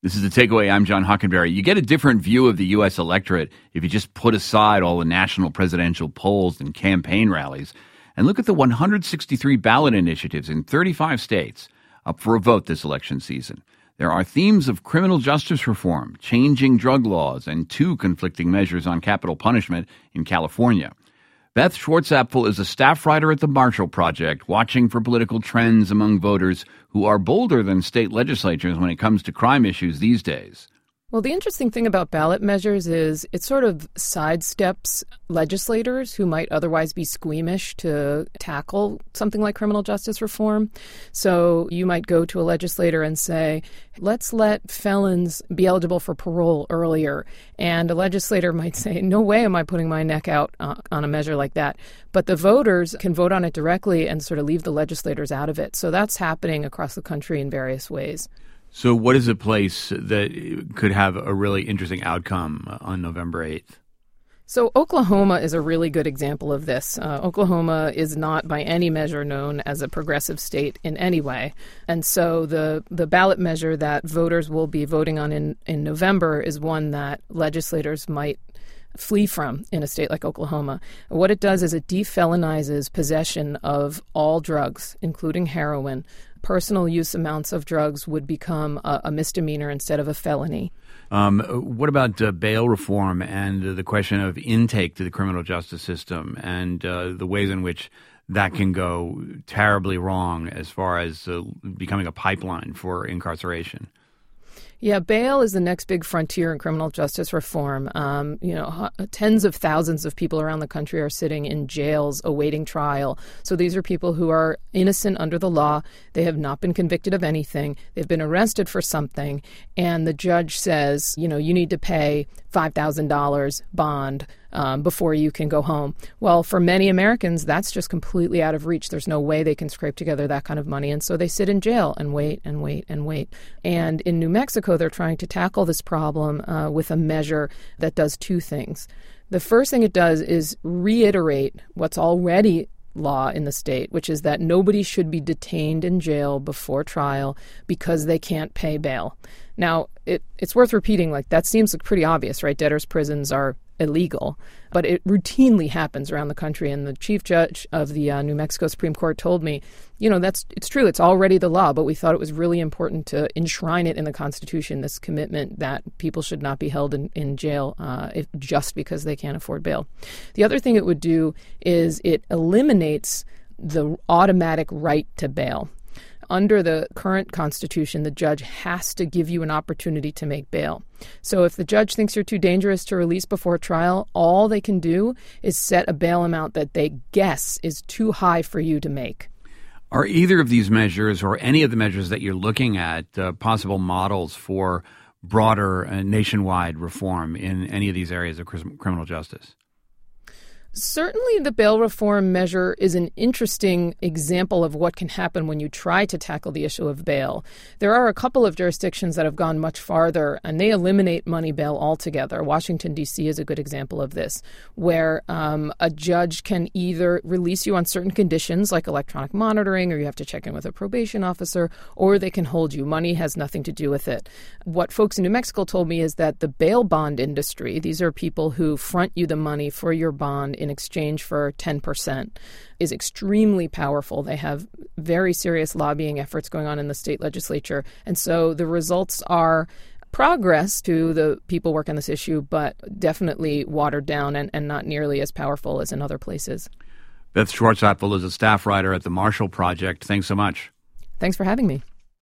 This is The Takeaway. I'm John Hockenberry. You get a different view of the U.S. electorate if you just put aside all the national presidential polls and campaign rallies and look at the 163 ballot initiatives in 35 states up for a vote this election season. There are themes of criminal justice reform, changing drug laws, and 2 conflicting measures on capital punishment in California. Beth Schwartzapfel is a staff writer at the Marshall Project, watching for political trends among voters who are bolder than state legislatures when it comes to crime issues these days. Well, the interesting thing about ballot measures is it sort of sidesteps legislators who might otherwise be squeamish to tackle something like criminal justice reform. So you might go to a legislator and say, let's let felons be eligible for parole earlier. And a legislator might say, no way am I putting my neck out on a measure like that. But the voters can vote on it directly and sort of leave the legislators out of it. So that's happening across the country in various ways. So what is a place that could have a really interesting outcome on November 8th? So Oklahoma is a really good example of this. Oklahoma is not by any measure known as a progressive state in any way. And so the ballot measure that voters will be voting on in November is one that legislators might flee from in a state like Oklahoma. What it does is it defelonizes possession of all drugs, including heroin. Personal use amounts of drugs would become a misdemeanor instead of a felony. What about bail reform and the question of intake to the criminal justice system and the ways in which that can go terribly wrong as far as becoming a pipeline for incarceration? Yeah, bail is the next big frontier in criminal justice reform. Tens of thousands of people around the country are sitting in jails awaiting trial. So these are people who are innocent under the law. They have not been convicted of anything. They've been arrested for something. And the judge says, you need to pay $5,000 bond before you can go home. Well, for many Americans, that's just completely out of reach. There's no way they can scrape together that kind of money. And so they sit in jail and wait and wait and wait. And in New Mexico, they're trying to tackle this problem with a measure that does 2 things. The first thing it does is reiterate what's already law in the state, which is that nobody should be detained in jail before trial because they can't pay bail. Now, it's worth repeating, that seems pretty obvious, right? Debtors' prisons are illegal, but it routinely happens around the country. And the chief judge of the New Mexico Supreme Court told me, it's true, it's already the law, but we thought it was really important to enshrine it in the Constitution, this commitment that people should not be held in jail just because they can't afford bail. The other thing it would do is it eliminates the automatic right to bail. Under the current Constitution, the judge has to give you an opportunity to make bail. So if the judge thinks you're too dangerous to release before trial, all they can do is set a bail amount that they guess is too high for you to make. Are either of these measures or any of the measures that you're looking at possible models for broader nationwide reform in any of these areas of criminal justice? Certainly the bail reform measure is an interesting example of what can happen when you try to tackle the issue of bail. There are a couple of jurisdictions that have gone much farther, and they eliminate money bail altogether. Washington, D.C. is a good example of this, where a judge can either release you on certain conditions, like electronic monitoring, or you have to check in with a probation officer, or they can hold you. Money has nothing to do with it. What folks in New Mexico told me is that the bail bond industry, these are people who front you the money for your bond in exchange for 10%, is extremely powerful. They have very serious lobbying efforts going on in the state legislature. And so the results are progress to the people working on this issue, but definitely watered down and not nearly as powerful as in other places. Beth Schwartzapfel is a staff writer at the Marshall Project. Thanks so much. Thanks for having me.